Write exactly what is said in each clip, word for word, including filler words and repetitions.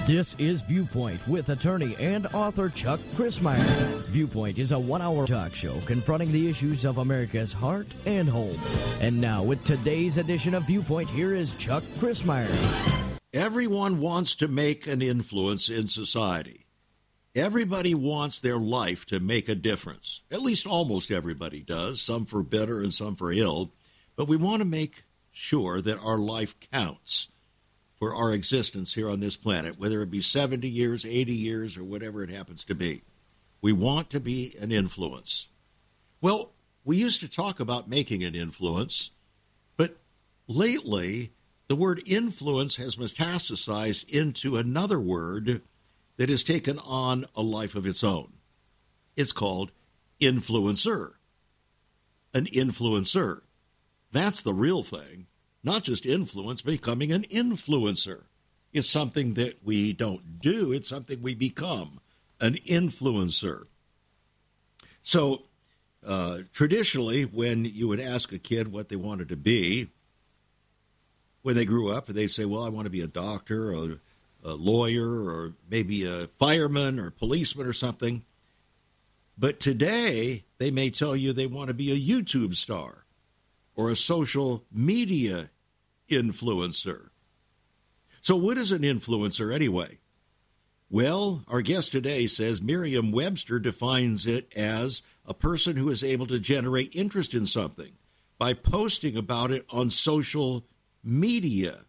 This is Viewpoint with attorney and author Chuck Crismier. Viewpoint is a one-hour talk show confronting the issues of America's heart and home. And now, with today's edition of Viewpoint, here is Chuck Crismier. Everyone wants to make an influence in society. Everybody wants their life to make a difference. At least almost everybody does, some for better and some for ill. But we want to make sure that our life counts for our existence here on this planet, whether it be seventy years, eighty years, or whatever it happens to be. We want to be an influence. Well, we used to talk about making an influence, but lately the word influence has metastasized into another word that has taken on a life of its own. It's called influencer. An influencer. That's the real thing. Not just influence, becoming an influencer. It's something that we don't do. It's something we become, an influencer. So uh, traditionally, when you would ask a kid what they wanted to be, when they grew up, they say, well, I want to be a doctor or a lawyer or maybe a fireman or policeman or something. But today, they may tell you they want to be a YouTube star or a social media influencer. So what is an influencer anyway? Well, our guest today says Merriam-Webster defines it as a person who is able to generate interest in something by posting about it on social media.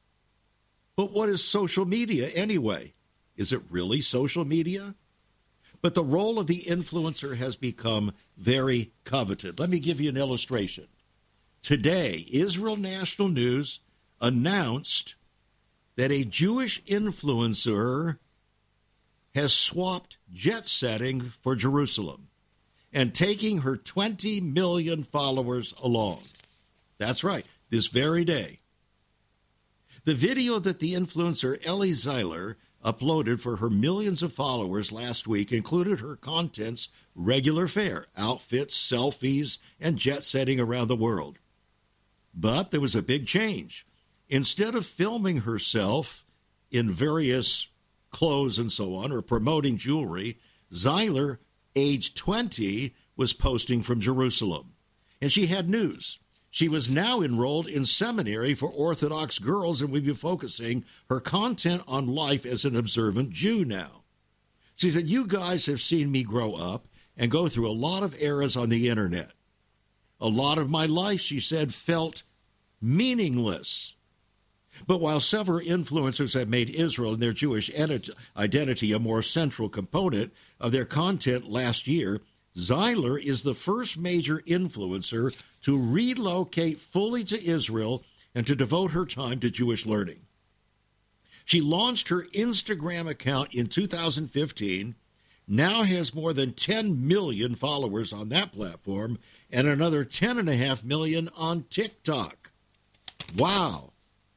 But what is social media anyway? Is it really social media? But the role of the influencer has become very coveted. Let me give you an illustration. Today, Israel National News announced that a Jewish influencer has swapped jet setting for Jerusalem and taking her twenty million followers along. That's right, this very day. The video that the influencer Ellie Zeiler uploaded for her millions of followers last week included her content's regular fare, outfits, selfies, and jet setting around the world. But there was a big change. Instead of filming herself in various clothes and so on, or promoting jewelry, Zeiler, age twenty, was posting from Jerusalem. And she had news. She was now enrolled in seminary for Orthodox girls and would be focusing her content on life as an observant Jew now. She said, you guys have seen me grow up and go through a lot of eras on the internet. A lot of my life, she said, felt meaningless. But while several influencers have made Israel and their Jewish identity a more central component of their content last year, Zeiler is the first major influencer to relocate fully to Israel and to devote her time to Jewish learning. She launched her Instagram account in two thousand fifteen, now has more than ten million followers on that platform, and another ten point five million on TikTok. Wow.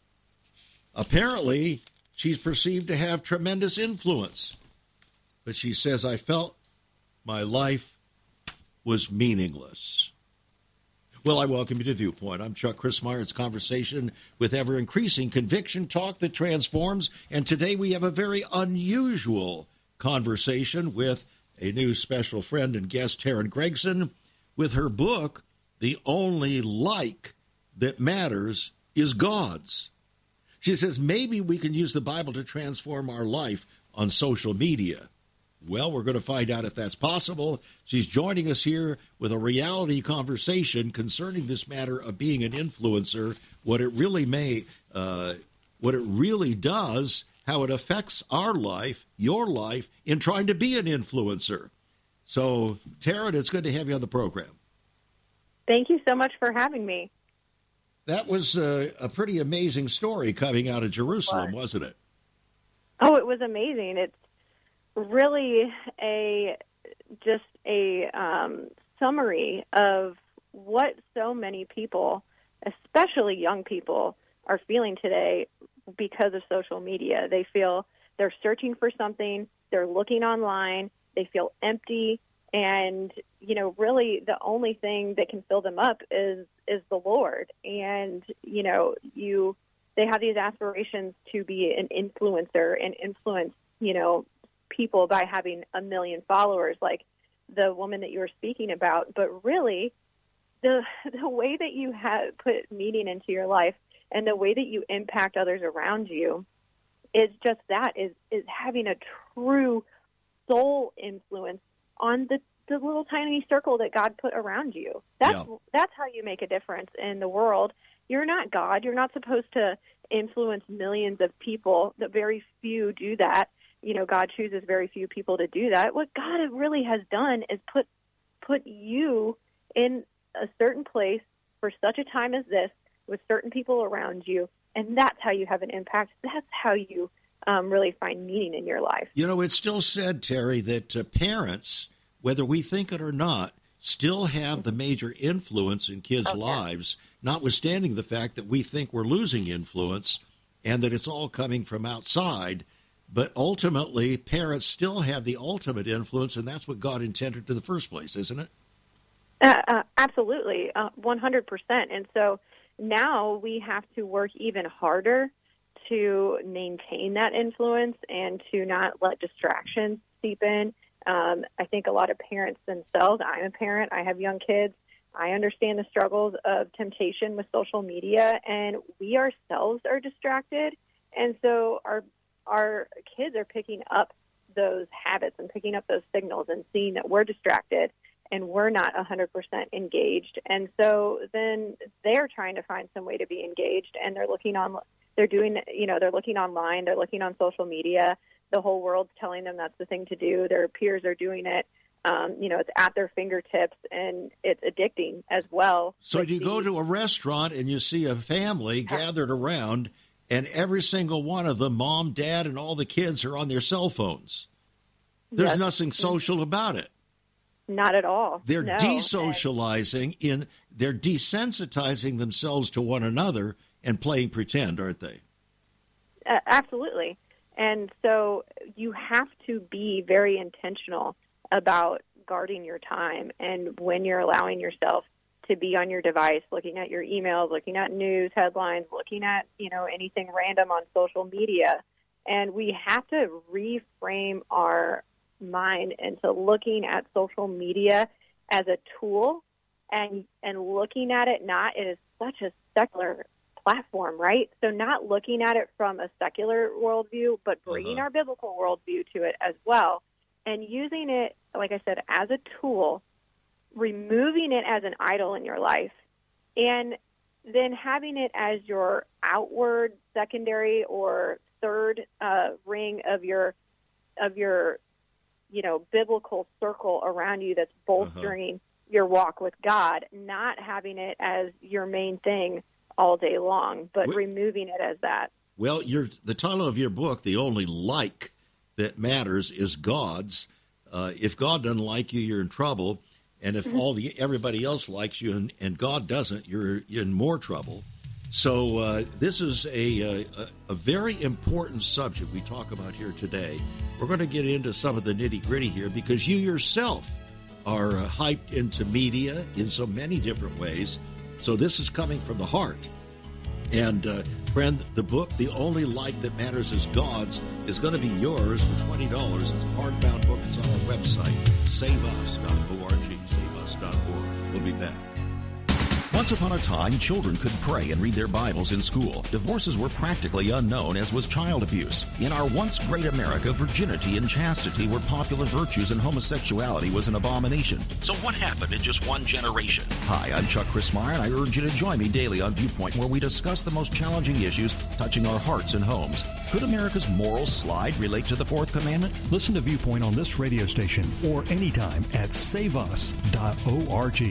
Apparently, she's perceived to have tremendous influence. But she says, I felt my life was meaningless. Well, I welcome you to Viewpoint. I'm Chuck Crismier. It's conversation with ever-increasing conviction, talk that transforms. And today we have a very unusual conversation with a new special friend and guest, Taryn Gregson, with her book, The Only Like That Matters Is God's. She says maybe we can use the Bible to transform our life on social media. Well, we're going to find out if that's possible. She's joining us here with a reality conversation concerning this matter of being an influencer, what it really may, uh, what it really does, how it affects our life, your life, in trying to be an influencer. So, Taryn, it's good to have you on the program. Thank you so much for having me. That was a, a pretty amazing story coming out of Jerusalem, wasn't it? Oh, it was amazing. It's really a just a um, summary of what so many people, especially young people, are feeling today because of social media. They feel they're searching for something, they're looking online, they feel empty, and, you know, really the only thing that can fill them up is is the Lord. And, you know, you they have these aspirations to be an influencer and influence, you know, people by having a million followers, like the woman that you were speaking about. But really, the the way that you have put meaning into your life and the way that you impact others around you is just that, is, is having a true soul influence on the, the little tiny circle that God put around you. That's yeah. that's how you make a difference in the world. You're not God. You're not supposed to influence millions of people. The very few do that. You know, God chooses very few people to do that. What God really has done is put put you in a certain place for such a time as this with certain people around you, and that's how you have an impact. That's how you um, really find meaning in your life. You know, it's still said, Terry, that uh, parents, whether we think it or not, still have the major influence in kids' okay. lives, notwithstanding the fact that we think we're losing influence and that it's all coming from outside. But ultimately, parents still have the ultimate influence, and that's what God intended in the first place, isn't it? Uh, uh, absolutely, uh, one hundred percent. And so now we have to work even harder to maintain that influence and to not let distractions seep in. Um, I think a lot of parents themselves, I'm a parent, I have young kids, I understand the struggles of temptation with social media, and we ourselves are distracted. And so our our kids are picking up those habits and picking up those signals and seeing that we're distracted and we're not one hundred percent engaged. And so then they're trying to find some way to be engaged, and they're looking on, they're doing, you know, they're looking online, they're looking on social media. The whole world's telling them that's the thing to do. Their peers are doing it. Um, you know, it's at their fingertips, and it's addicting as well. So you go to a restaurant and you see a family gathered around, and every single one of them, mom, dad, and all the kids are on their cell phones. There's yes. nothing social about it. Not at all. They're no. desocializing, in they're desensitizing themselves to one another and playing pretend, aren't they? Uh, absolutely. And so you have to be very intentional about guarding your time and when you're allowing yourself to be on your device, looking at your emails, looking at news headlines, looking at, you know, anything random on social media. And we have to reframe our mind into looking at social media as a tool and and looking at it not as such a secular platform, right? So not looking at it from a secular worldview, but bringing uh-huh. our biblical worldview to it as well, and using it, like I said, as a tool, removing it as an idol in your life, and then having it as your outward, secondary, or third uh, ring of your of your you know biblical circle around you that's bolstering uh-huh. your walk with God. Not having it as your main thing all day long, but well, removing it as that. Well, your the title of your book, The Only Like That Matters, is God's. Uh, if God doesn't like you, you're in trouble. And if mm-hmm. all the everybody else likes you and, and God doesn't, you're, you're in more trouble. So uh, this is a, a, a very important subject we talk about here today. We're going to get into some of the nitty-gritty here because you yourself are uh, hyped into media in so many different ways. So this is coming from the heart. And, uh, friend, the book, The Only Like That Matters Is God's, is going to be yours for twenty dollars. It's a hardbound book. It's on our website, save us dot org, save us dot org. We'll be back. Once upon a time, children could pray and read their Bibles in school. Divorces were practically unknown, as was child abuse. In our once great America, virginity and chastity were popular virtues and homosexuality was an abomination. So what happened in just one generation? Hi, I'm Chuck Christmeyer, and I urge you to join me daily on Viewpoint, where we discuss the most challenging issues touching our hearts and homes. Could America's moral slide relate to the Fourth Commandment? Listen to Viewpoint on this radio station or anytime at save us dot org.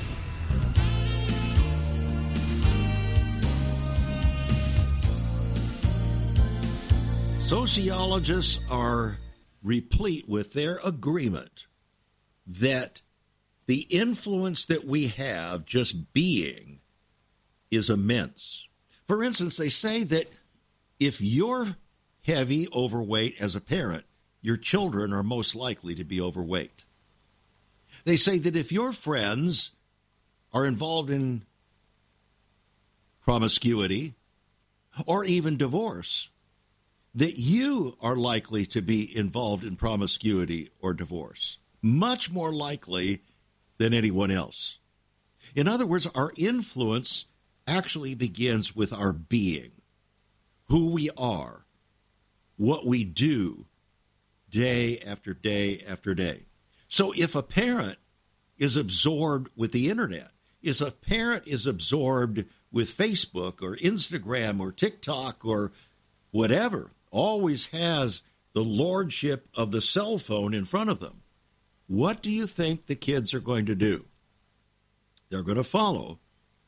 Sociologists are replete with their agreement that the influence that we have just being is immense. For instance, they say that if you're heavy, overweight as a parent, your children are most likely to be overweight. They say that if your friends are involved in promiscuity, or even divorce, that you are likely to be involved in promiscuity or divorce, much more likely than anyone else. In other words, our influence actually begins with our being, who we are, what we do day after day after day. So if a parent is absorbed with the internet, if a parent is absorbed with Facebook or Instagram or TikTok or whatever, always has the lordship of the cell phone in front of them, what do you think the kids are going to do? They're going to follow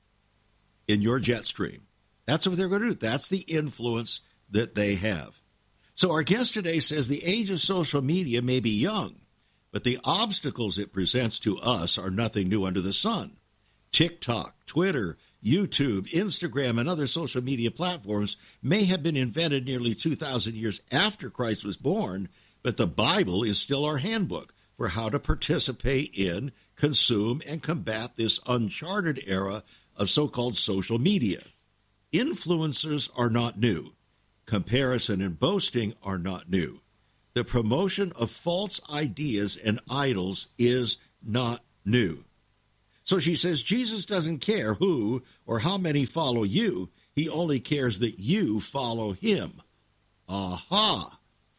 in your jet stream. That's what they're going to do. That's the influence that they have. So our guest today says the age of social media may be young, but the obstacles it presents to us are nothing new under the sun. TikTok, Twitter, YouTube, Instagram, and other social media platforms may have been invented nearly two thousand years after Christ was born, but the Bible is still our handbook for how to participate in, consume, and combat this uncharted era of so-called social media. Influencers are not new. Comparison and boasting are not new. The promotion of false ideas and idols is not new. So she says Jesus doesn't care who or how many follow you. He only cares that you follow him. Aha!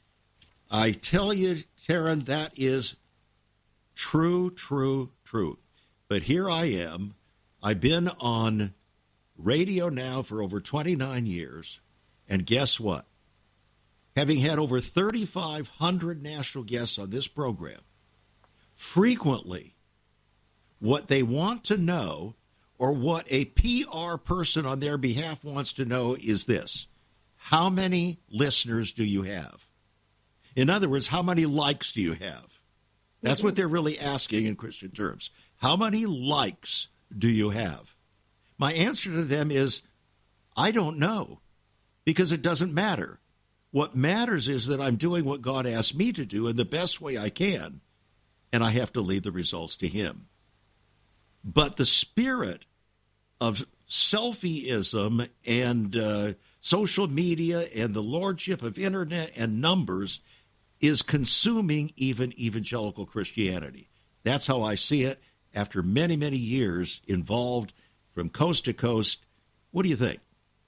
I tell you, Taryn, that is true, true, true. But here I am. I've been on radio now for over twenty-nine years. And guess what? Having had over thirty-five hundred national guests on this program, frequently what they want to know or what a P R person on their behalf wants to know is this: how many listeners do you have? In other words, how many likes do you have? That's what they're really asking in Christian terms. How many likes do you have? My answer to them is, I don't know, because it doesn't matter. What matters is that I'm doing what God asked me to do in the best way I can, and I have to leave the results to him. But the spirit of selfieism and uh, social media and the lordship of internet and numbers is consuming even evangelical Christianity. That's how I see it after many, many years involved from coast to coast. What do you think?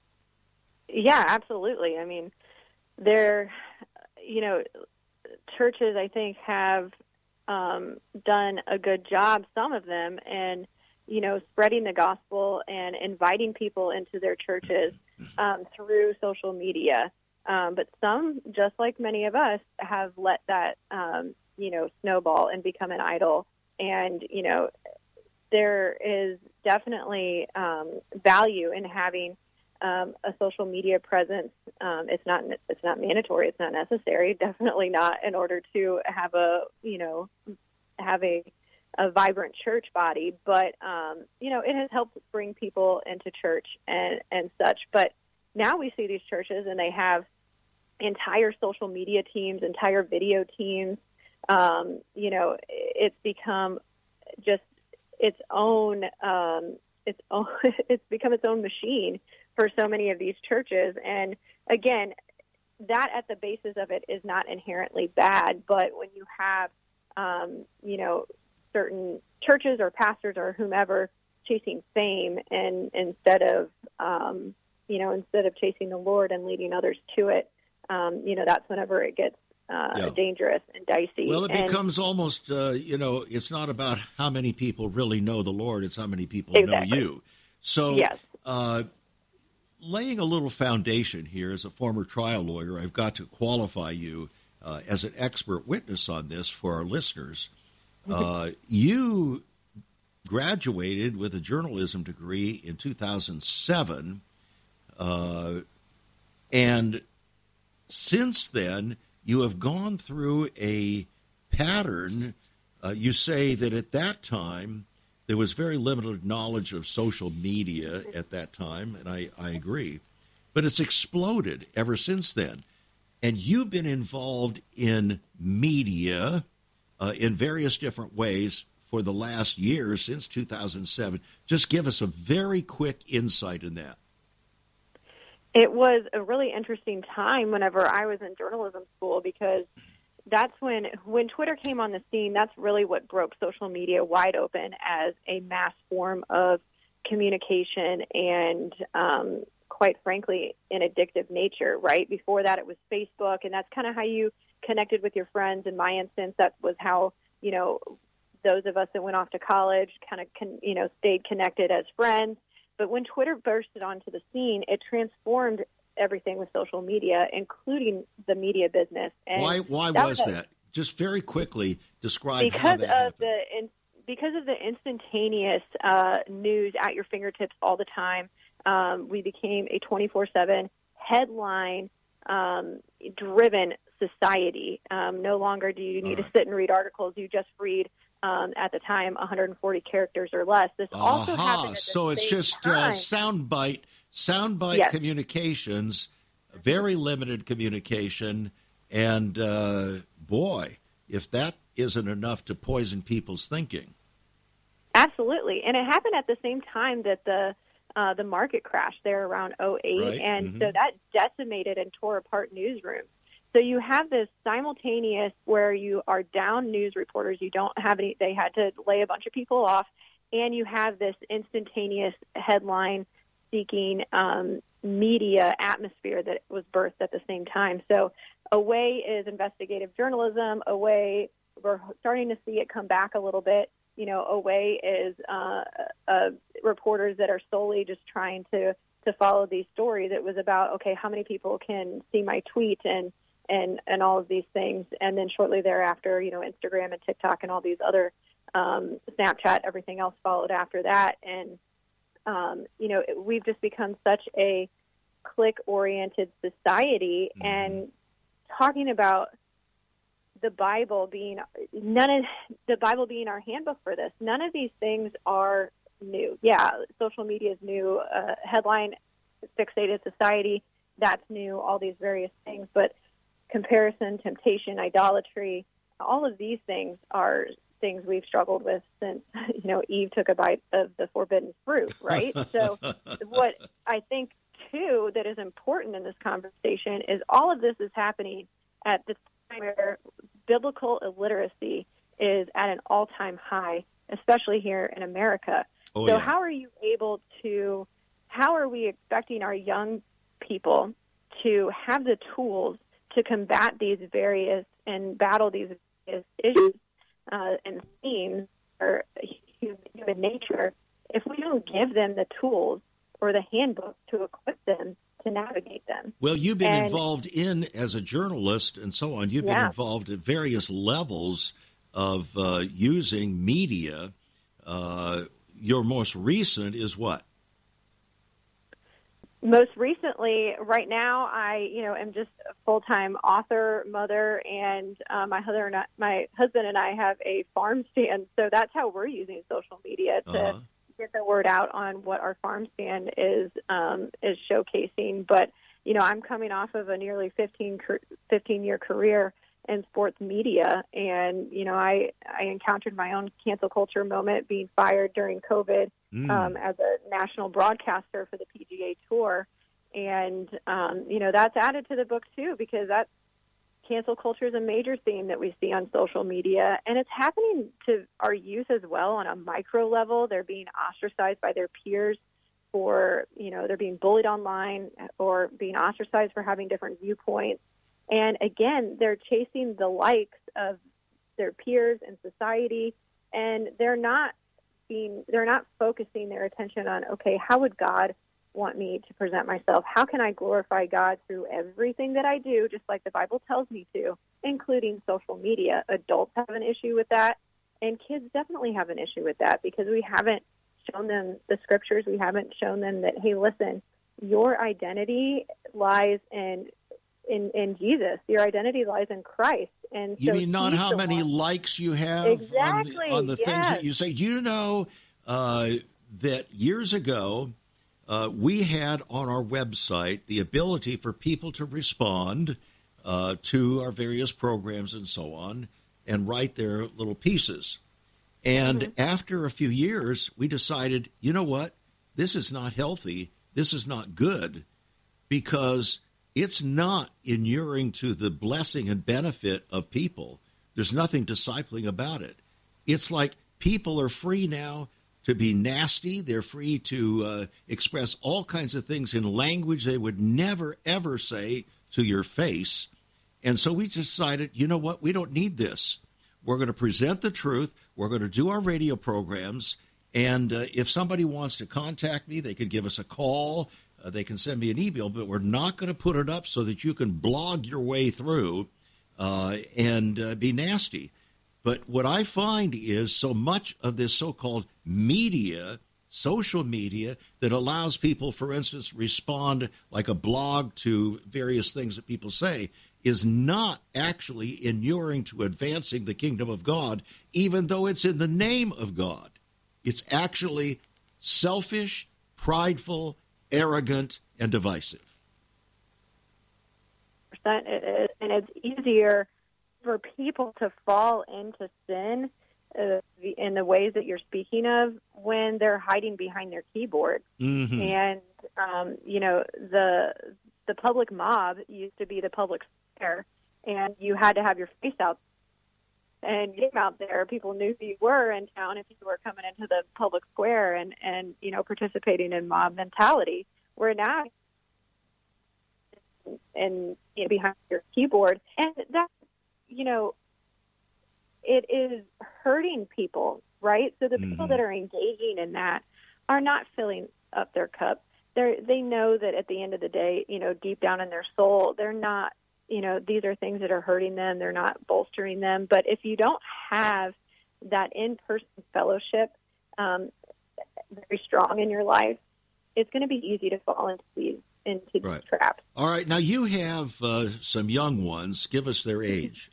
Yeah, absolutely. I mean, there, you know, churches, I think, have um, done a good job, some of them, and, you know, spreading the gospel and inviting people into their churches um, through social media. Um, but some, just like many of us, have let that, um, you know, snowball and become an idol. And, you know, there is definitely um, value in having um, a social media presence. Um, it's not it's not mandatory. It's not necessary. Definitely not in order to have a, you know, have a, a vibrant church body. But, um, you know, it has helped bring people into church and, and such. But now we see these churches and they have entire social media teams, entire video teams. Um, you know, it's become just its own, um, its own, it's become its own machine for so many of these churches. And again, that at the basis of it is not inherently bad, but when you have, um, you know, certain churches or pastors or whomever chasing fame and instead of, um, you know, instead of chasing the Lord and leading others to it, um, you know, that's whenever it gets Uh, yeah. dangerous and dicey. Well, it and, becomes almost, uh, you know, it's not about how many people really know the Lord, it's how many people exactly. know you. So yes. uh, laying a little foundation here, as a former trial lawyer, I've got to qualify you uh, as an expert witness on this for our listeners. Uh, you graduated with a journalism degree in two thousand seven, uh, and since then, you have gone through a pattern. Uh, you say that at that time, there was very limited knowledge of social media at that time, and I, I agree. But it's exploded ever since then. And you've been involved in media uh, in various different ways for the last year, since two thousand seven. Just give us a very quick insight in that. It was a really interesting time whenever I was in journalism school, because that's when when Twitter came on the scene. That's really what broke social media wide open as a mass form of communication and, um, quite frankly, an addictive nature, right? Before that, it was Facebook, and that's kind of how you connected with your friends. In my instance, that was how, you know, those of us that went off to college kind of, con- you know, stayed connected as friends. But when Twitter bursted onto the scene, it transformed everything with social media, including the media business. And why why that was was that? Just very quickly describe because how that of happened. the in, because of the instantaneous uh, news at your fingertips all the time. Um, we became a twenty-four seven headline um, driven society. Um, no longer do you need All to right. sit and read articles. You just read. Um, at the time, one hundred forty characters or less. This also Aha. happened at the So it's same just uh, time. soundbite, soundbite Yes. communications, very limited communication, and uh, boy, if that isn't enough to poison people's thinking. Absolutely, and it happened at the same time that the uh, the market crashed there around oh eight, Right. and Mhm. so that decimated and tore apart newsrooms. So you have this simultaneous where you are down news reporters. You don't have any. They had to lay a bunch of people off, and you have this instantaneous headline-seeking um, media atmosphere that was birthed at the same time. So away is investigative journalism. Away, we're starting to see it come back a little bit. You know, away is uh, uh, reporters that are solely just trying to to follow these stories. It was about, okay, how many people can see my tweet and and and all of these things. And then shortly thereafter, you know, Instagram and TikTok and all these other, um, Snapchat, everything else followed after that. And, um, you know, it, we've just become such a click-oriented society. Mm-hmm. And talking about the Bible being, none of the Bible being our handbook for this, none of these things are new. Yeah, social media is new, uh, headline fixated society, that's new, all these various things. But comparison, temptation, idolatry, all of these things are things we've struggled with since, you know, Eve took a bite of the forbidden fruit, right? So what I think, too, that is important in this conversation is all of this is happening at the time where biblical illiteracy is at an all-time high, especially here in America. Oh, so yeah. how are you able to, how are we expecting our young people to have the tools to combat these various and battle these various issues uh, and themes or human nature if we don't give them the tools or the handbook to equip them to navigate them? Well, you've been and, involved in, as a journalist and so on, you've yeah. been involved at various levels of uh, using media. Uh, your most recent is what? Most recently, right now, I you know am just a full-time author, mother, and uh, my husband and I, my husband and I have a farm stand. So that's how we're using social media to Uh-huh. get the word out on what our farm stand is um, is showcasing. But you know, I'm coming off of a nearly fifteen, fifteen year career in sports media, and you know, I I encountered my own cancel culture moment, being fired during COVID. Mm. Um, as a national broadcaster for the P G A Tour. And, um, you know, that's added to the book, too, because that cancel culture is a major theme that we see on social media. And it's happening to our youth as well on a micro level. They're being ostracized by their peers for, you know, they're being bullied online or being ostracized for having different viewpoints. And, again, they're chasing the likes of their peers in society, and they're not Being, they're not focusing their attention on, okay, how would God want me to present myself? How can I glorify God through everything that I do, just like the Bible tells me to, including social media? Adults have an issue with that, and kids definitely have an issue with that because we haven't shown them the scriptures. We haven't shown them that, hey, listen, your identity lies in in, in Jesus. Your identity lies in Christ. And you so mean not he's how the many one. likes you have Exactly, on the, on the things yes. that you say? You know uh, that years ago uh, we had on our website the ability for people to respond uh, to our various programs and so on and write their little pieces. And Mm-hmm. after a few years, we decided, you know what? This is not healthy. This is not good. because it's not inuring to the blessing and benefit of people. There's nothing discipling about it. It's like people are free now to be nasty. They're free to uh, express all kinds of things in language they would never, ever say to your face. And so we decided, you know what, we don't need this. We're going to present the truth. We're going to do our radio programs. And uh, if somebody wants to contact me, they can give us a call. Uh, they can send me an email. But we're not going to put it up so that you can blog your way through uh, and uh, be nasty. But what I find is so much of this so-called media, social media, that allows people, for instance, respond like a blog to various things that people say, is not actually inuring to advancing the kingdom of God, even though it's in the name of God. It's actually selfish, prideful, arrogant, and divisive. And it's easier for people to fall into sin uh, in the ways that you're speaking of when they're hiding behind their keyboard. Mm-hmm. And, um, you know, the the public mob used to be the public square, and you had to have your face out. And you came out there, people knew who you were in town if you were coming into the public square and, and you know, participating in mob mentality. Where now, and you know, behind your keyboard, and that, you know, it is hurting people, right? So the mm-hmm. people that are engaging in that are not filling up their cup. They they know that at the end of the day, you know, deep down in their soul, they're not, you know, these are things that are hurting them. They're not bolstering them. But if you don't have that in-person fellowship um, very strong in your life, it's going to be easy to fall into these into these right. traps. All right. Now, you have uh, some young ones. Give us their age.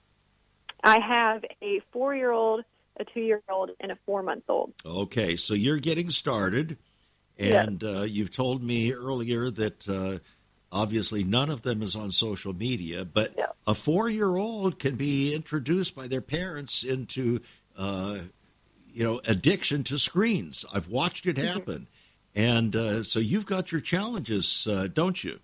I have a four-year-old, a two-year-old, and a four-month-old. Okay. So you're getting started. And yes. uh, you've told me earlier that uh, obviously none of them is on social media, but yeah. a four-year-old can be introduced by their parents into, uh, you know, addiction to screens. I've watched it happen. Mm-hmm. And uh, so you've got your challenges, uh, don't you?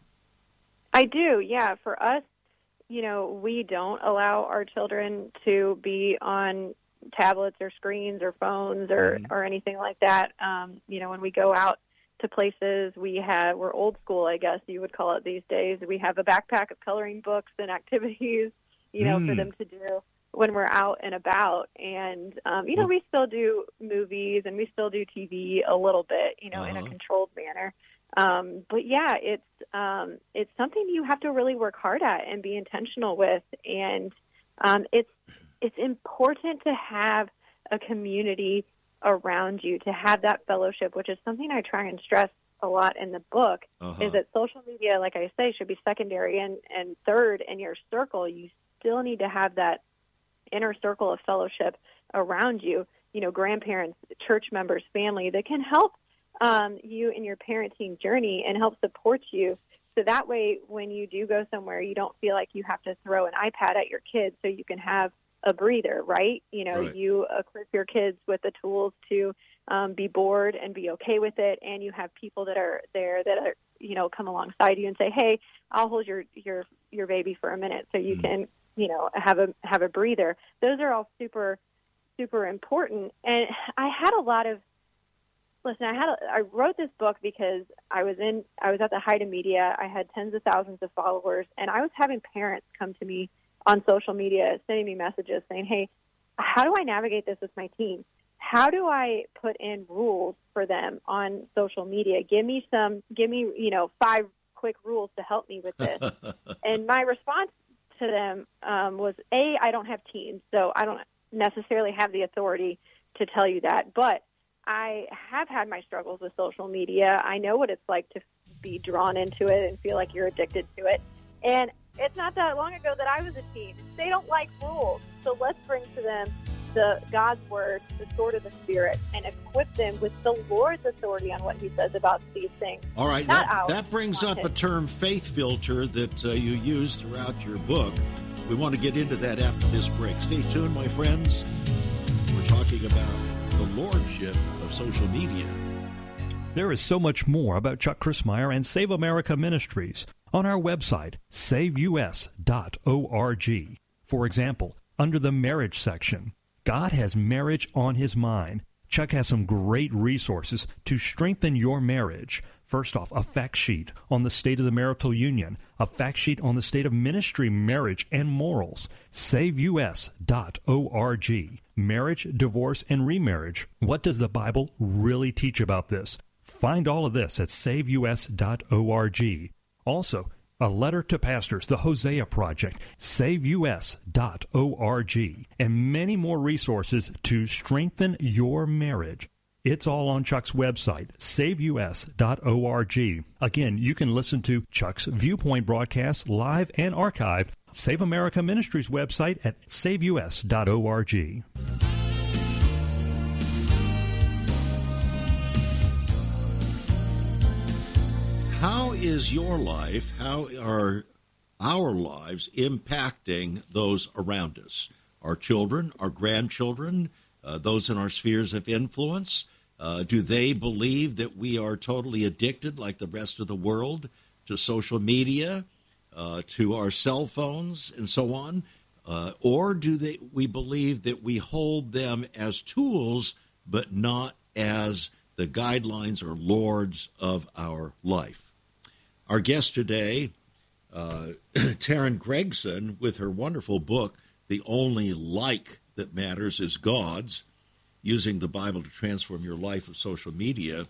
I do, yeah. For us, you know, we don't allow our children to be on tablets or screens or phones or, mm-hmm. or anything like that. Um, you know, when we go out to places, we have, we're old school, I guess you would call it these days. We have a backpack of coloring books and activities, you know, mm. for them to do when we're out and about. And, um, you know, we still do movies and we still do T V a little bit, you know, uh-huh. in a controlled manner. Um, but yeah, it's, um, it's something you have to really work hard at and be intentional with. And, um, it's, it's important to have a community around you, to have that fellowship, which is something I try and stress a lot in the book, uh-huh. is that social media, like I say, should be secondary and, and third in your circle. You still need to have that inner circle of fellowship around you, you know, grandparents, church members, family that can help um, you in your parenting journey and help support you. So that way, when you do go somewhere, you don't feel like you have to throw an iPad at your kids so you can have a breather, right? You know, right. you equip your kids with the tools to um, be bored and be okay with it, and you have people that are there that are, you know, come alongside you and say, "Hey, I'll hold your your your baby for a minute so you mm. can, you know, have a have a breather." Those are all super super important. And I had a lot of listen. I had a, I wrote this book because I was in I was at the height of media. I had tens of thousands of followers, and I was having parents come to me on social media, sending me messages saying, "Hey, how do I navigate this with my team? How do I put in rules for them on social media? Give me some, give me, you know, five quick rules to help me with this." And my response to them um, was, A, I don't have teams, so I don't necessarily have the authority to tell you that. But I have had my struggles with social media. I know what it's like to be drawn into it and feel like you're addicted to it. And it's not that long ago that I was a teen. They don't like rules. So let's bring to them the God's word, the sword of the Spirit, and equip them with the Lord's authority on what he says about these things. All right. That, that brings up a term, faith filter, that uh, you use throughout your book. We want to get into that after this break. Stay tuned, my friends. We're talking about the lordship of social media. There is so much more about Chuck Crismier and Save America Ministries. on our website, save u s dot org. For example, under the marriage section, God has marriage on his mind. Chuck has some great resources to strengthen your marriage. First off, a fact sheet on the state of the marital union, a fact sheet on the state of ministry, marriage, and morals. save u s dot org. Marriage, divorce, and remarriage. What does the Bible really teach about this? Find all of this at save u s dot org. Also, a letter to pastors, the Hosea Project, save u s dot org, and many more resources to strengthen your marriage. It's all on Chuck's website, save u s dot org. Again, you can listen to Chuck's Viewpoint broadcast live and archived. Save America Ministries website at save u s dot org. How is your life, how are our lives impacting those around us? Our children, our grandchildren, uh, those in our spheres of influence? Uh, do they believe that we are totally addicted, like the rest of the world, to social media, uh, to our cell phones, and so on? Uh, or do they? we believe that we hold them as tools, but not as the guidelines or lords of our life? Our guest today, uh, Taryn Gregson, with her wonderful book, The Only Like That Matters Is God's, Using the Bible to Transform Your Life of Social Media,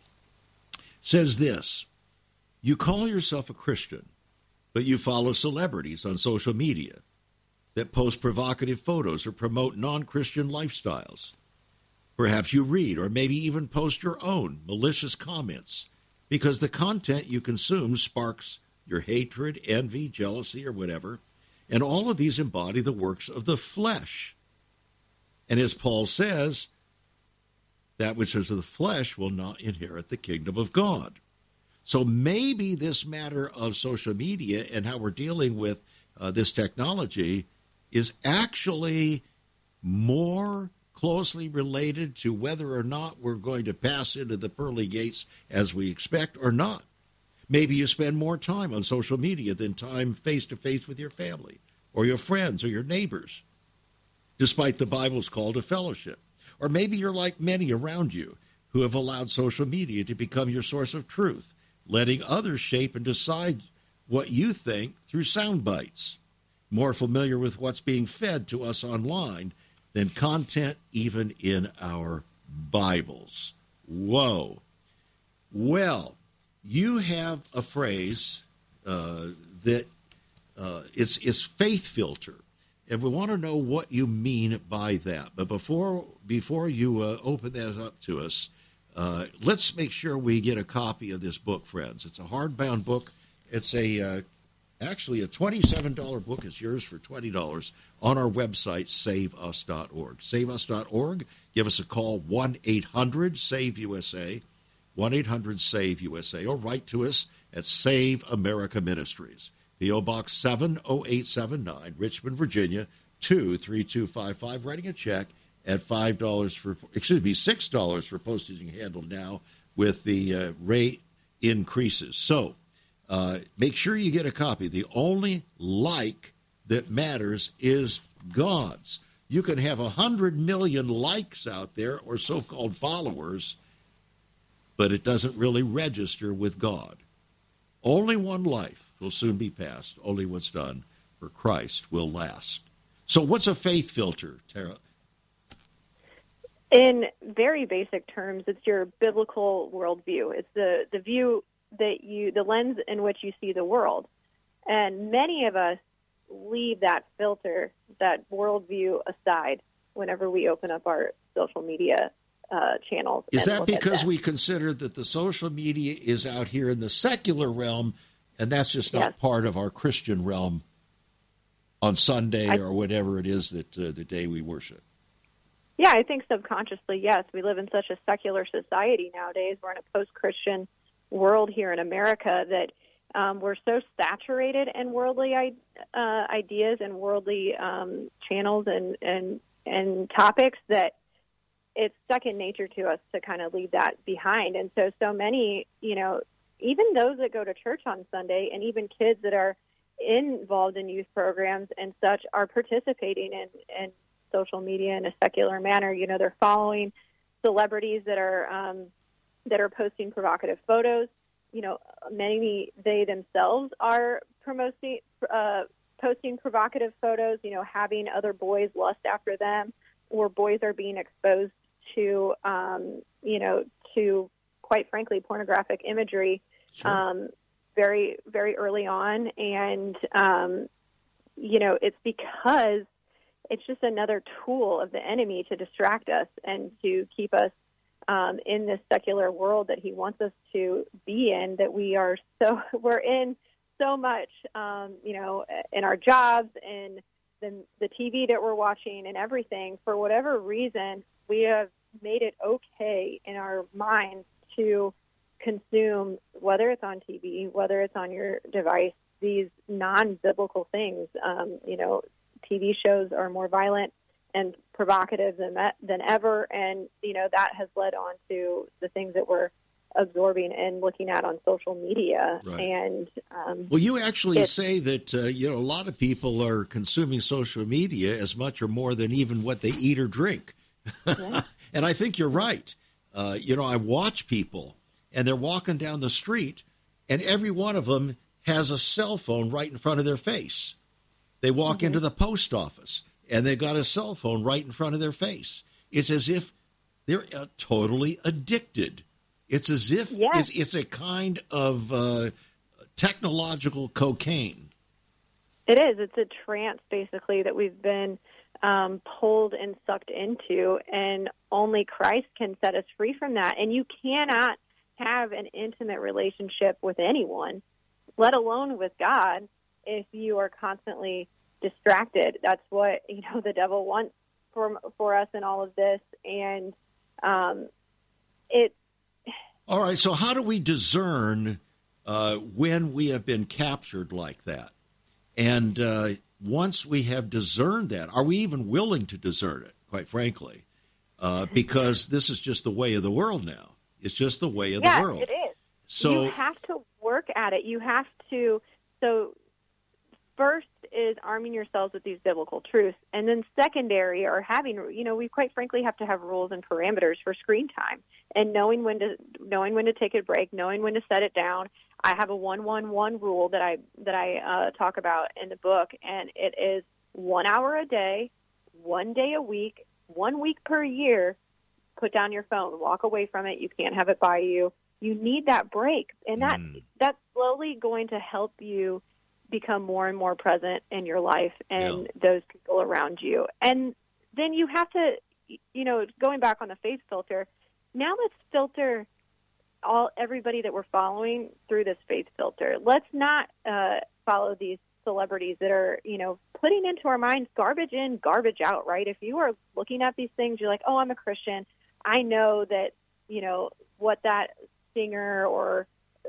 says this: you call yourself a Christian, but you follow celebrities on social media that post provocative photos or promote non-Christian lifestyles. Perhaps you read or maybe even post your own malicious comments because the content you consume sparks your hatred, envy, jealousy, or whatever, and all of these embody the works of the flesh. And as Paul says, that which is of the flesh will not inherit the kingdom of God. So maybe this matter of social media and how we're dealing with uh, this technology is actually more closely related to whether or not we're going to pass into the pearly gates as we expect or not. Maybe you spend more time on social media than time face-to-face with your family or your friends or your neighbors, despite the Bible's call to fellowship. Or maybe you're like many around you who have allowed social media to become your source of truth, letting others shape and decide what you think through sound bites, more familiar with what's being fed to us online than content even in our Bibles. Whoa. Well, you have a phrase uh, that uh, is, is faith filter, and we want to know what you mean by that. But before before you uh, open that up to us, uh, let's make sure we get a copy of this book, friends. It's a hardbound book. It's a uh, actually a twenty-seven dollars book. It's yours for twenty dollars on our website, save us dot org. save us dot org. Give us a call, one eight hundred save U S A, one eight hundred save U S A, or write to us at Save America Ministries, P O. Box seven oh eight seven nine, Richmond, Virginia, two three two five five. Writing a check at five dollars for, excuse me, six dollars for postage and handle now with the uh, rate increases. So uh, make sure you get a copy. The only like that matters is God's. You can have a hundred million likes out there or so-called followers, but it doesn't really register with God. Only one life will soon be passed. Only what's done for Christ will last. So what's a faith filter, Tara? In very basic terms, it's your biblical worldview. It's the, the view that you, the lens in which you see the world. And many of us leave that filter, that worldview aside whenever we open up our social media uh, channels. Is that because we consider that the social media is out here in the secular realm, and that's just not yes. part of our Christian realm on Sunday I, or whatever it is that uh, the day we worship? Yeah, I think subconsciously, yes. We live in such a secular society nowadays. We're in a post-Christian world here in America that um, we're so saturated in worldly uh, ideas and worldly um, channels and, and, and topics that it's second nature to us to kind of leave that behind. And so, so many, you know, even those that go to church on Sunday, and even kids that are involved in youth programs and such, are participating in, in social media in a secular manner. You know, they're following celebrities that are um, that are posting provocative photos. You know, many, they themselves are promoting, uh, posting provocative photos, you know, having other boys lust after them, or boys are being exposed to, um, you know, to, quite frankly, pornographic imagery Sure. um, very, very early on. And, um, you know, it's because it's just another tool of the enemy to distract us and to keep us Um, in this secular world that he wants us to be in, that we are so, we're in so much, um, you know, in our jobs and the, the T V that we're watching and everything. For whatever reason, we have made it okay in our minds to consume, whether it's on T V, whether it's on your device, these non-biblical things. Um, you know, T V shows are more violent and provocative than that, than ever, and you know that has led on to the things that we're absorbing and looking at on social media. Right. And um, well, you actually it, say that uh, you know a lot of people are consuming social media as much or more than even what they eat or drink, yeah. and I think you're right. Uh, you know, I watch people, and they're walking down the street, and every one of them has a cell phone right in front of their face. They walk mm-hmm. into the post office, and they've got a cell phone right in front of their face. It's as if they're uh, totally addicted. It's as if yes. it's, it's a kind of uh, technological cocaine. It is. It's a trance, basically, that we've been um, pulled and sucked into, and only Christ can set us free from that. And you cannot have an intimate relationship with anyone, let alone with God, if you are constantly distracted. That's what, you know, the devil wants for for us in all of this. And um, it. All right. So how do we discern uh, when we have been captured like that? And uh, once we have discerned that, are we even willing to discern it, quite frankly? Uh, because this is just the way of the world now. It's just the way of yeah, the world. It is. So you have to work at it. You have to. So first is arming yourselves with these biblical truths, and then secondary are having, you know, we quite frankly have to have rules and parameters for screen time, and knowing when to knowing when to take a break, knowing when to set it down. I have a one one one rule that I that I uh, talk about in the book, and it is one hour a day, one day a week, one week per year. Put down your phone, walk away from it. You can't have it by you. You need that break, and that mm. that's slowly going to help you become more and more present in your life and yeah. those people around you. And then you have to, you know, going back on the faith filter, now let's filter all everybody that we're following through this faith filter. Let's not uh, follow these celebrities that are, you know, putting into our minds garbage in, garbage out, right? If you are looking at these things, you're like, oh, I'm a Christian. I know that, you know, what that singer or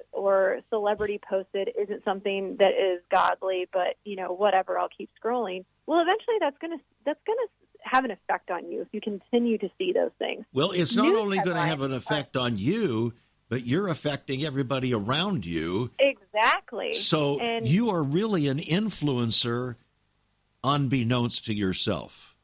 or celebrity posted isn't something that is godly, but, you know, whatever, I'll keep scrolling. Well, eventually that's going to that's going to have an effect on you if you continue to see those things. Well, it's not News only going to have an headlines, effect on you, but you're affecting everybody around you. Exactly. So and, you are really an influencer unbeknownst to yourself.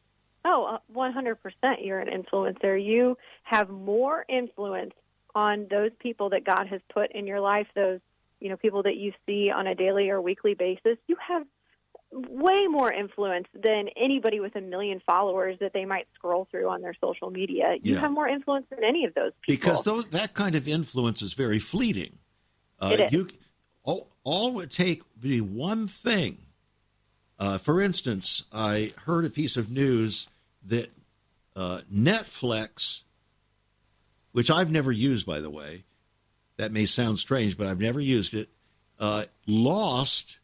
Oh, one hundred percent you're an influencer. You have more influence on those people that God has put in your life, those, you know, people that you see on a daily or weekly basis. You have way more influence than anybody with a million followers that they might scroll through on their social media. You yeah. have more influence than any of those people. Because those that kind of influence is very fleeting. Uh, it is. You, all, all would take be one thing. Uh, for instance, I heard a piece of news that uh, Netflix, which I've never used, by the way, that may sound strange, but I've never used it, uh, lost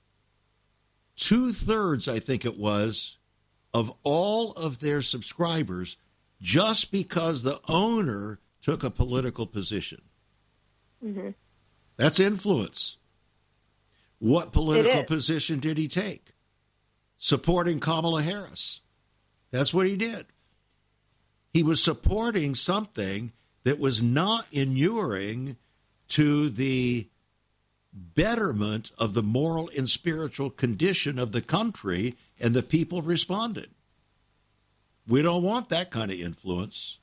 two-thirds, I think it was, of all of their subscribers just because the owner took a political position. Mm-hmm. That's influence. What political position did he take? Supporting Kamala Harris. That's what he did. He was supporting something that was not inuring to the betterment of the moral and spiritual condition of the country, and the people responded. We don't want that kind of influence.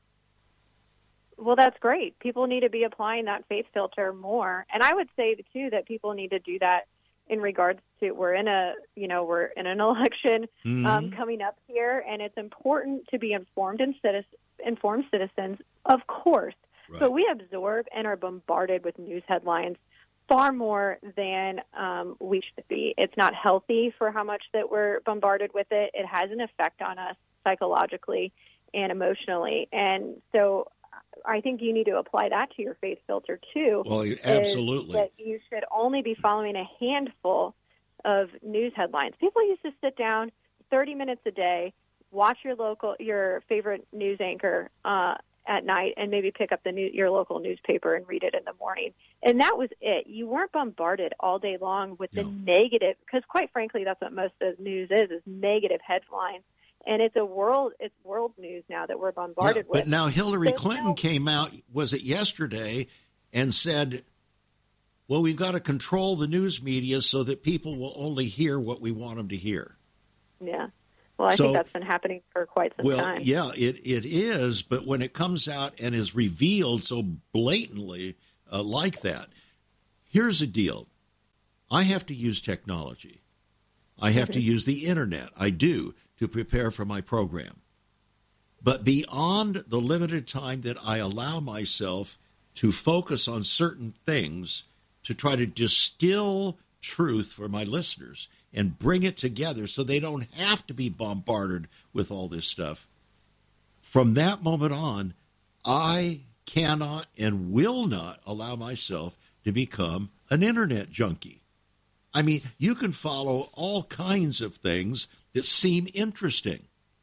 Well, that's great. People need to be applying that faith filter more. And I would say, too, that people need to do that in regards to, we're in a, you know, we're in an election mm-hmm. um, coming up here, and it's important to be informed and citizen, informed citizens, of course. Right. But we absorb and are bombarded with news headlines far more than um, we should be. It's not healthy for how much that we're bombarded with it. It has an effect on us psychologically and emotionally. And so I think you need to apply that to your faith filter, too. Well, absolutely. That you should only be following a handful of news headlines. People used to sit down thirty minutes a day, watch your local, your favorite news anchor uh, at night, and maybe pick up the new, your local newspaper and read it in the morning. And that was it. You weren't bombarded all day long with no. the negative, because quite frankly, that's what most of the news is, is negative headlines. And it's a world, it's world news now that we're bombarded yeah, but with. But now Hillary so Clinton now, came out, was it yesterday, and said, well, we've got to control the news media so that people will only hear what we want them to hear. Yeah. Well, I so, think that's been happening for quite some well, time. Well, yeah, it, it is. But when it comes out and is revealed so blatantly uh, like that, here's the deal. I have to use technology. I have mm-hmm. to use the Internet. I do, to prepare for my program. But beyond the limited time that I allow myself to focus on certain things, to try to distill truth for my listeners and bring it together so they don't have to be bombarded with all this stuff, from that moment on, I cannot and will not allow myself to become an Internet junkie. I mean, you can follow all kinds of things that seem interesting.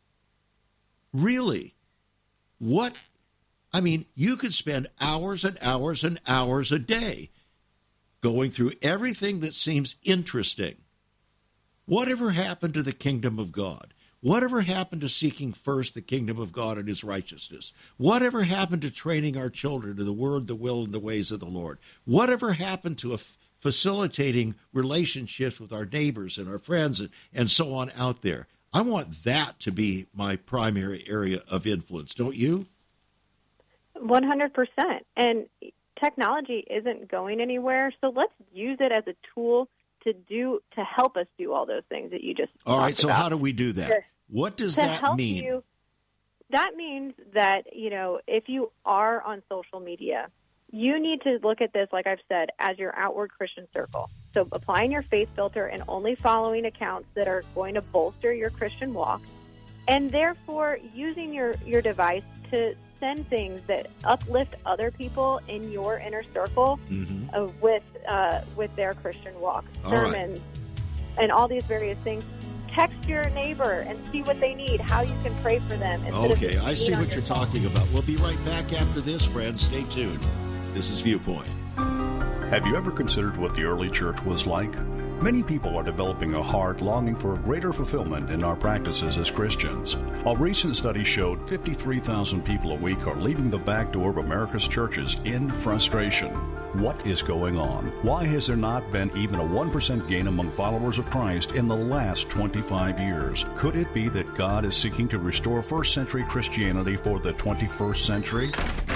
Really. What? I mean, you could spend hours and hours and hours a day going through everything that seems interesting. Whatever happened to the kingdom of God? Whatever happened to seeking first the kingdom of God and his righteousness? Whatever happened to training our children to the word, the will, and the ways of the Lord? Whatever happened to a facilitating relationships with our neighbors and our friends and, and so on out there? I want that to be my primary area of influence, don't you? one hundred percent. And technology isn't going anywhere, so let's use it as a tool to do to help us do all those things that you just all right, so about. How do we do that? To, what does to that help mean? You, that means that, you know, if you are on social media, you need to look at this, like I've said, as your outward Christian circle. So applying your faith filter and only following accounts that are going to bolster your Christian walk, and therefore using your, your device to send things that uplift other people in your inner circle mm-hmm. uh, with uh, with their Christian walk, all sermons, right. and all these various things. Text your neighbor and see what they need, how you can pray for them. Okay, I see what you're talking about. We'll be right back after this, friends. Stay tuned. This is Viewpoint. Have you ever considered what the early church was like? Many people are developing a heart longing for a greater fulfillment in our practices as Christians. A recent study showed fifty-three thousand people a week are leaving the back door of America's churches in frustration. What is going on? Why has there not been even a one percent gain among followers of Christ in the last twenty-five years? Could it be that God is seeking to restore first century Christianity for the twenty-first century?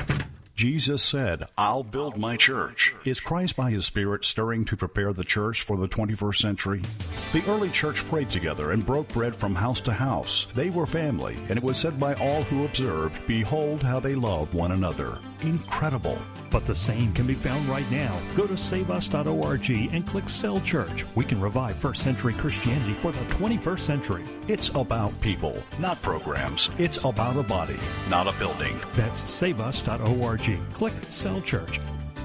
Jesus said, I'll build my church. Is Christ by his Spirit stirring to prepare the church for the twenty-first century? The early church prayed together and broke bread from house to house. They were family, and it was said by all who observed, behold how they love one another. Incredible. But the same can be found right now. Go to save us dot org and click Cell Church. We can revive first century Christianity for the twenty-first century. It's about people, not programs. It's about a body, not a building. That's save us dot org. Click Cell Church.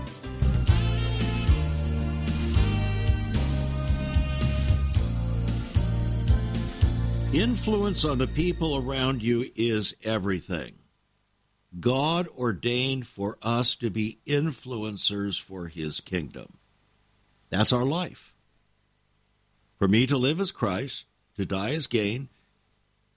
Influence on the people around you is everything. God ordained for us to be influencers for his kingdom. That's our life. For me to live as Christ, to die as gain,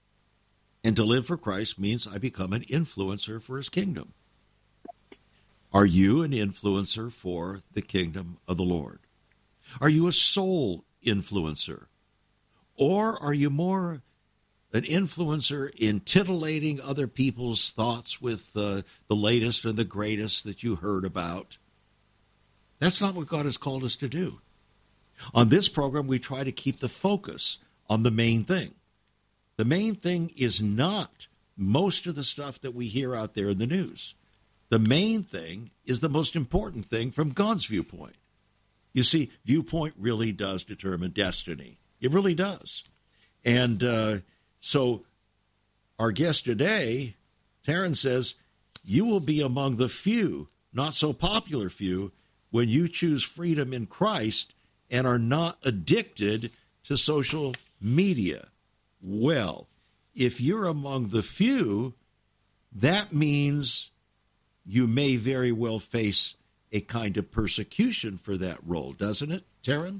and to live for Christ means I become an influencer for his kingdom. Are you an influencer for the kingdom of the Lord? Are you a soul influencer? Or are you more an influencer in titillating other people's thoughts with uh, the latest and the greatest that you heard about? That's not what God has called us to do. On this program, we try to keep the focus on the main thing. The main thing is not most of the stuff that we hear out there in the news. The main thing is the most important thing from God's viewpoint. You see, viewpoint really does determine destiny. It really does. And uh, so our guest today, Taryn, says, you will be among the few, not so popular few, when you choose freedom in Christ and are not addicted to social media. Well, if you're among the few, that means you may very well face a kind of persecution for that role, doesn't it, Taryn?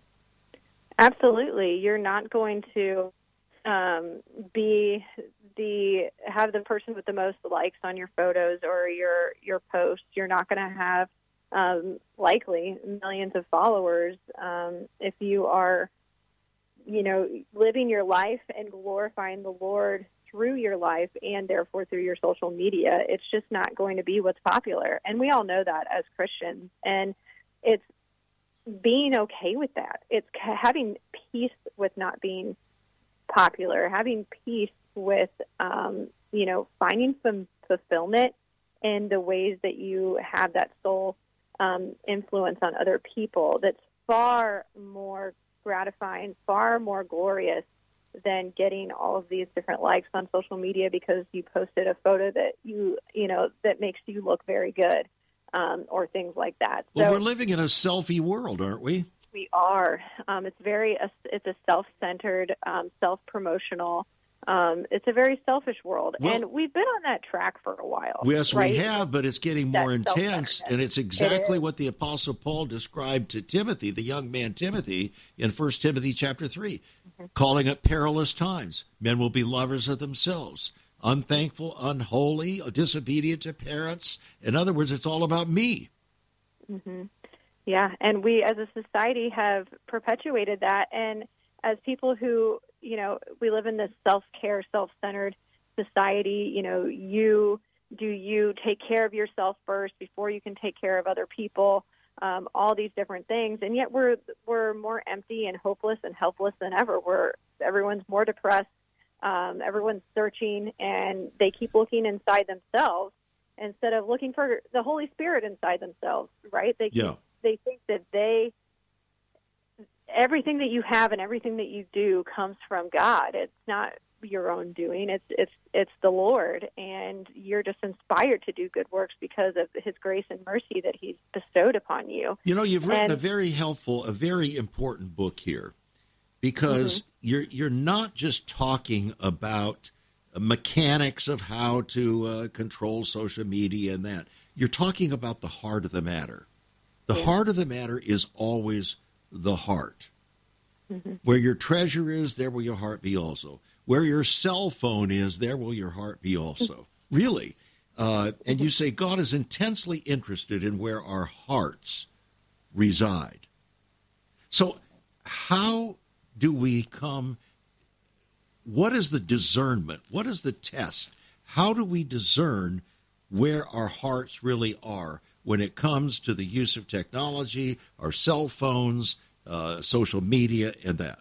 Absolutely. You're not going to um, be the have the person with the most likes on your photos or your your posts. You're not going to have um, likely millions of followers um, if you are, you know, living your life and glorifying the Lord through your life and therefore through your social media. It's just not going to be what's popular. And we all know that as Christians. And it's being okay with that. It's having peace with not being popular, having peace with, um, you know, finding some fulfillment in the ways that you have that soul um, influence on other people. That's far more gratifying, far more glorious than getting all of these different likes on social media because you posted a photo that you, you know, that makes you look very good, um, or things like that. Well, so, we're living in a selfie world, aren't we? We are. Um, it's very, it's a self-centered, um, self-promotional. Um, it's a very selfish world, well, and we've been on that track for a while. Yes, right? we have, but it's getting more that intense, and it's exactly it what the Apostle Paul described to Timothy, the young man Timothy, in First Timothy chapter three, mm-hmm. calling it perilous times. Men will be lovers of themselves, unthankful, unholy, disobedient to parents. In other words, it's all about me. Mm-hmm. Yeah, and we as a society have perpetuated that, and as people who, you know, we live in this self-care, self-centered society. You know, you do you take care of yourself first before you can take care of other people, um, all these different things. And yet we're we're more empty and hopeless and helpless than ever. We're everyone's more depressed. Um, everyone's searching, and they keep looking inside themselves instead of looking for the Holy Spirit inside themselves, right? They keep, yeah. they think that they everything that you have and everything that you do comes from God. It's not your own doing. It's it's it's the Lord, and you're just inspired to do good works because of His grace and mercy that He's bestowed upon you. You know, you've written and, a very helpful, a very important book here, because mm-hmm. you're you're not just talking about mechanics of how to uh, control social media and that. You're talking about the heart of the matter. The yeah. heart of the matter is always the heart. Mm-hmm. Where your treasure is, there will your heart be also. Where your cell phone is, there will your heart be also. Really. Uh, and you say God is intensely interested in where our hearts reside. So how do we come, what is the discernment? What is the test? How do we discern where our hearts really are when it comes to the use of technology, our cell phones, uh, social media, and that?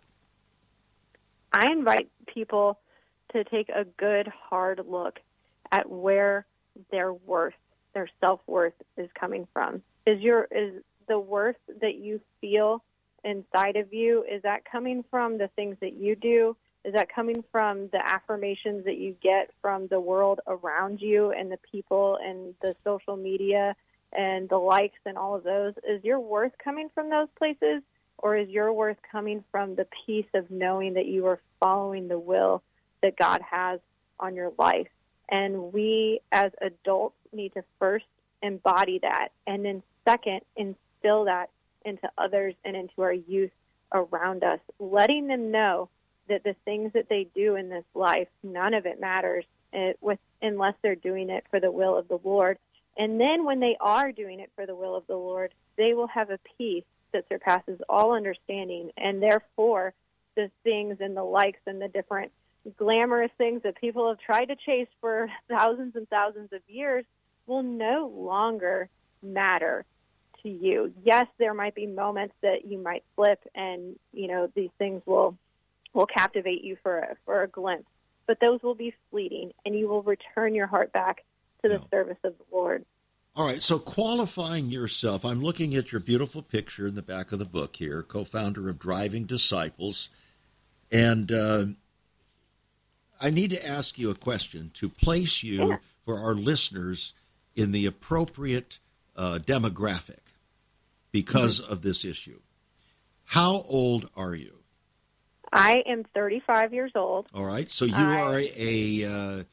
I invite people to take a good, hard look at where their worth, their self-worth is coming from. Is your is the worth that you feel inside of you, is that coming from the things that you do? Is that coming from the affirmations that you get from the world around you and the people and the social media and the likes and all of those? Is your worth coming from those places, or is your worth coming from the peace of knowing that you are following the will that God has on your life? And we as adults need to first embody that, and then second, instill that into others and into our youth around us, letting them know that the things that they do in this life, none of it matters it, with, unless they're doing it for the will of the Lord. And then when they are doing it for the will of the Lord, they will have a peace that surpasses all understanding. And therefore, the things and the likes and the different glamorous things that people have tried to chase for thousands and thousands of years will no longer matter to you. Yes, there might be moments that you might flip and, you know, these things will will captivate you for a, for a glimpse, but those will be fleeting, and you will return your heart back to the Yeah. service of the Lord. All right, so qualifying yourself, I'm looking at your beautiful picture in the back of the book here, co-founder of Driving Disciples, and uh, I need to ask you a question to place you, Yeah. for our listeners, in the appropriate uh, demographic because mm-hmm. of this issue. How old are you? I am thirty-five years old. All right, so you I... are a uh,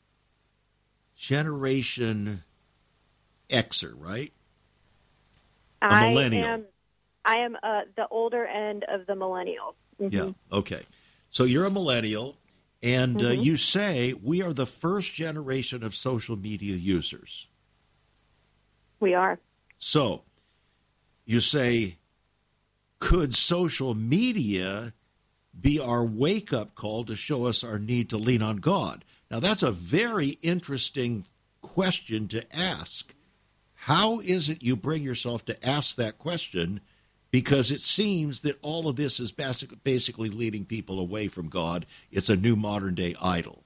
Generation Xer, right? A I millennial. am, I am uh, the older end of the millennials. Mm-hmm. Yeah, okay. So you're a millennial, and Mm-hmm. uh, you say we are the first generation of social media users. We are. So you say, could social media be our wake-up call to show us our need to lean on God? Now, that's a very interesting question to ask. How is it you bring yourself to ask that question? Because it seems that all of this is basic, basically leading people away from God. It's a new modern-day idol.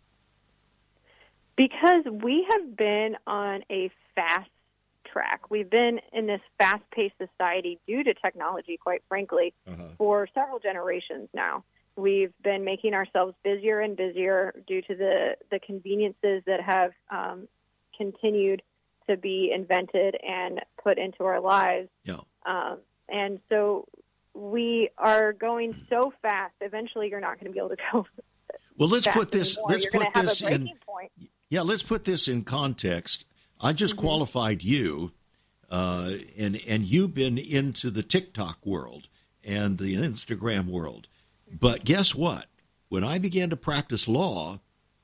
Because we have been on a fast track. We've been in this fast-paced society due to technology, quite frankly, uh-huh. for several generations now. We've been making ourselves busier and busier due to the, the conveniences that have um, continued to be invented and put into our lives. Yeah. Um, and so we are going so fast, eventually you're not going to be able to go Well, let's fast put this anymore. let's You're put have this a in point. Yeah, let's put this in context. I just mm-hmm. qualified you, uh, and and you've been into the TikTok world and the Instagram world. But guess what? When I began to practice law,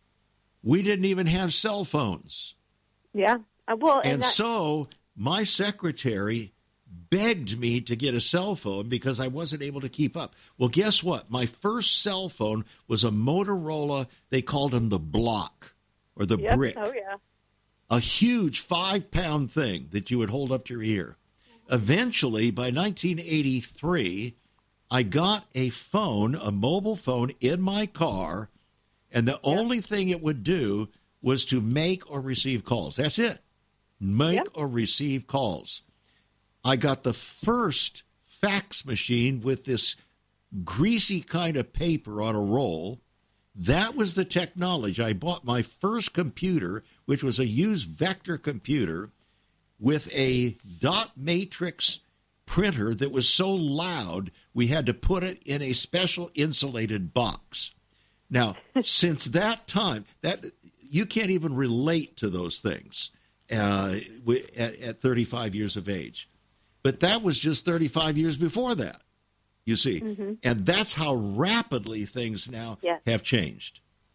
we didn't even have cell phones. Yeah. Uh, well, and, and so my secretary begged me to get a cell phone because I wasn't able to keep up. Well, guess what? My first cell phone was a Motorola. They called them the Block or the yep. Brick. Oh, yeah. A huge five-pound thing that you would hold up to your ear. Eventually, by nineteen eighty-three, I got a phone, a mobile phone, in my car, and the yep. only thing it would do was to make or receive calls. That's it. Make yep. or receive calls. I got the first fax machine with this greasy kind of paper on a roll. That was the technology. I bought my first computer, which was a used vector computer with a dot matrix printer that was so loud we had to put it in a special insulated box. Now, since that time, that you can't even relate to those things uh, at, at thirty-five years of age. But that was just thirty-five years before that, you see. Mm-hmm. And that's how rapidly things now yes. have changed.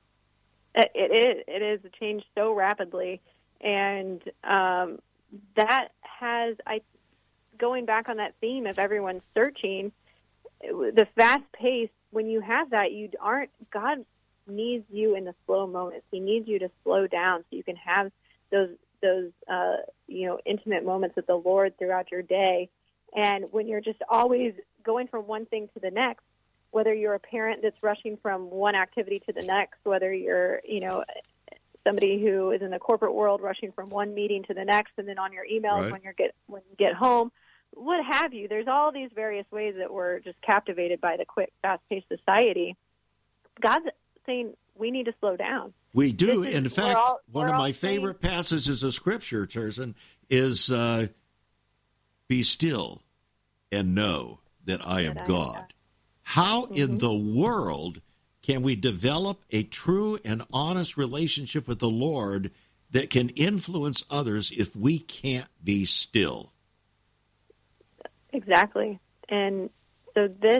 It, it is. It is changed so rapidly. And um, that has, I going back on that theme of everyone searching, the fast pace, when you have that, you aren't, God needs you in the slow moments. He needs you to slow down so you can have those those uh, you know, intimate moments with the Lord throughout your day. And when you're just always going from one thing to the next, whether you're a parent that's rushing from one activity to the next, whether you're, you know, somebody who is in the corporate world rushing from one meeting to the next, and then on your emails right. when you get when you get home, what have you. There's all these various ways that we're just captivated by the quick, fast-paced society. God's saying we need to slow down. We do. Is, in fact, all, one of my favorite saying, passages of Scripture, Terzen, is uh, be still and know that I am that God. I am. How mm-hmm. in the world can we develop a true and honest relationship with the Lord that can influence others if we can't be still? Exactly. And so this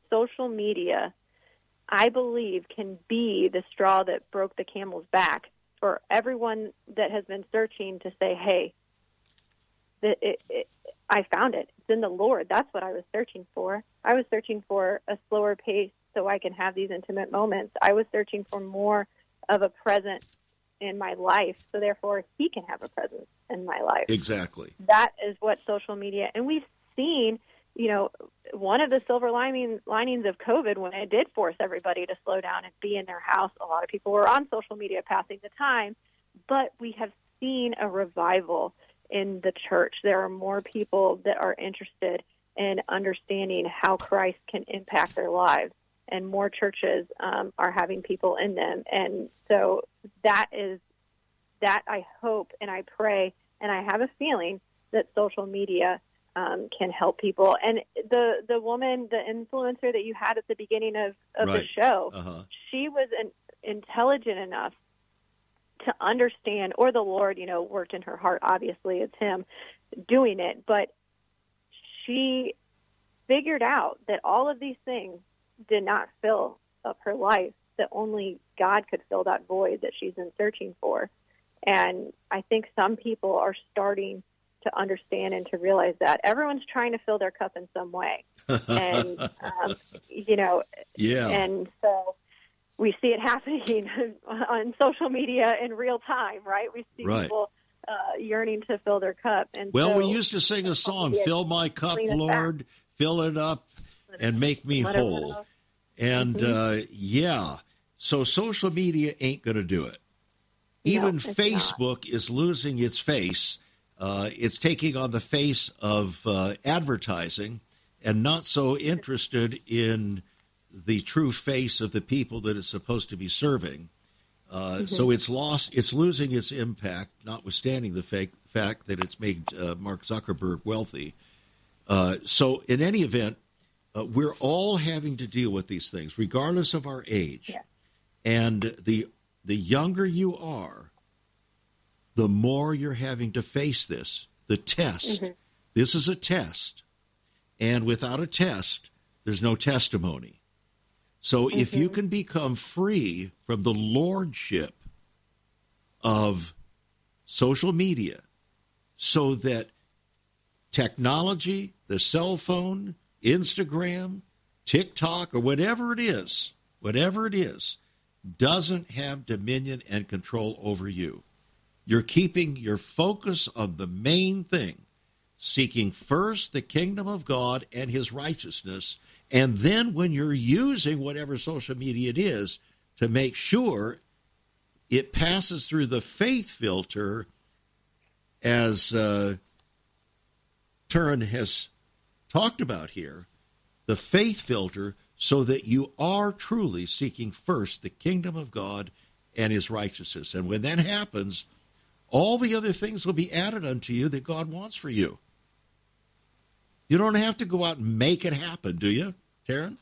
social media, I believe, can be the straw that broke the camel's back for everyone that has been searching to say, hey, it, it, it, I found it. It's in the Lord. That's what I was searching for. I was searching for a slower pace so I can have these intimate moments. I was searching for more of a presence in my life, so therefore he can have a presence in my life. Exactly. That is what social media, and we've seen, you know, one of the silver lining, linings of COVID, when it did force everybody to slow down and be in their house, a lot of people were on social media passing the time, but we have seen a revival in the church. There are more people that are interested in understanding how Christ can impact their lives, and more churches um, are having people in them. And so that is, that I hope and I pray, and I have a feeling that social media um, can help people. And the, the woman, the influencer that you had at the beginning of, of right. the show, uh-huh. she was an, intelligent enough to understand, or the Lord, you know, worked in her heart. Obviously, it's him doing it. But she figured out that all of these things did not fill up her life, that only God could fill that void that she's been searching for. And I think some people are starting to understand and to realize that everyone's trying to fill their cup in some way. And, um, you know, yeah. and so we see it happening on social media in real time, right? We see right. people uh, yearning to fill their cup. And well, so, we used to sing a song, "Fill my cup, Lord, fill it up and make me whole." And, mm-hmm. uh, yeah, so social media ain't going to do it. Even no, Facebook not. is losing its face. Uh, it's taking on the face of uh, advertising and not so interested in the true face of the people that it's supposed to be serving. Uh, mm-hmm. So it's lost, it's losing its impact, notwithstanding the fake, fact that it's made uh, Mark Zuckerberg wealthy. Uh, so in any event, uh, we're all having to deal with these things, regardless of our age. Yeah. And the the younger you are, the more you're having to face this, the test. Mm-hmm. This is a test. And without a test, there's no testimony. So mm-hmm. if you can become free from the lordship of social media so that technology, the cell phone, Instagram, TikTok, or whatever it is, whatever it is, doesn't have dominion and control over you. You're keeping your focus on the main thing, seeking first the kingdom of God and his righteousness, and then when you're using whatever social media it is to make sure it passes through the faith filter, as uh, Turin has talked about here, the faith filter, so that you are truly seeking first the kingdom of God and his righteousness. And when that happens, all the other things will be added unto you that God wants for you. You don't have to go out and make it happen, do you, Taryn?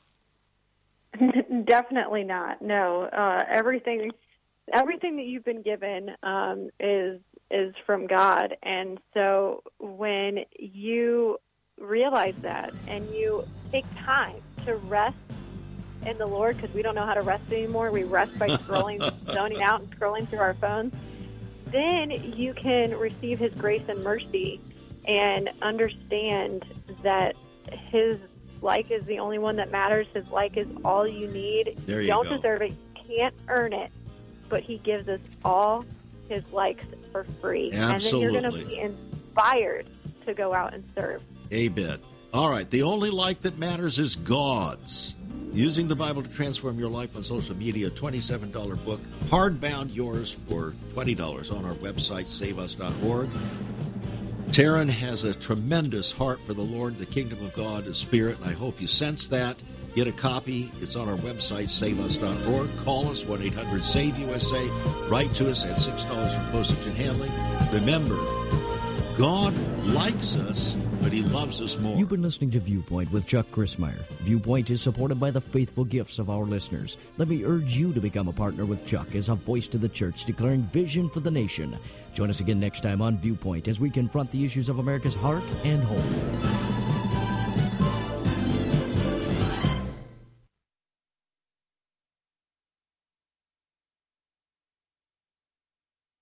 Definitely not. No. Uh, everything everything that you've been given um, is is from God. And so when you realize that and you take time to rest in the Lord, because we don't know how to rest anymore. We rest by scrolling, zoning out and scrolling through our phones. Then you can receive his grace and mercy and understand that his like is the only one that matters. His like is all you need. There you don't go. deserve it. You can't earn it. But he gives us all his likes for free. Absolutely. And then you're going to be inspired to go out and serve. Amen. All right. The only like that matters is God's. Using the Bible to Transform Your Life on Social Media, twenty-seven dollars book, hardbound yours for twenty dollars on our website, save us dot org. Taryn has a tremendous heart for the Lord, the kingdom of God, His Spirit, and I hope you sense that. Get a copy. It's on our website, save us dot org. Call us, one eight hundred save U S A. Write to us at six dollars for postage and handling. Remember, God likes us, but he loves us more. You've been listening to Viewpoint with Chuck Crismier. Viewpoint is supported by the faithful gifts of our listeners. Let me urge you to become a partner with Chuck as a voice to the church declaring vision for the nation. Join us again next time on Viewpoint as we confront the issues of America's heart and home.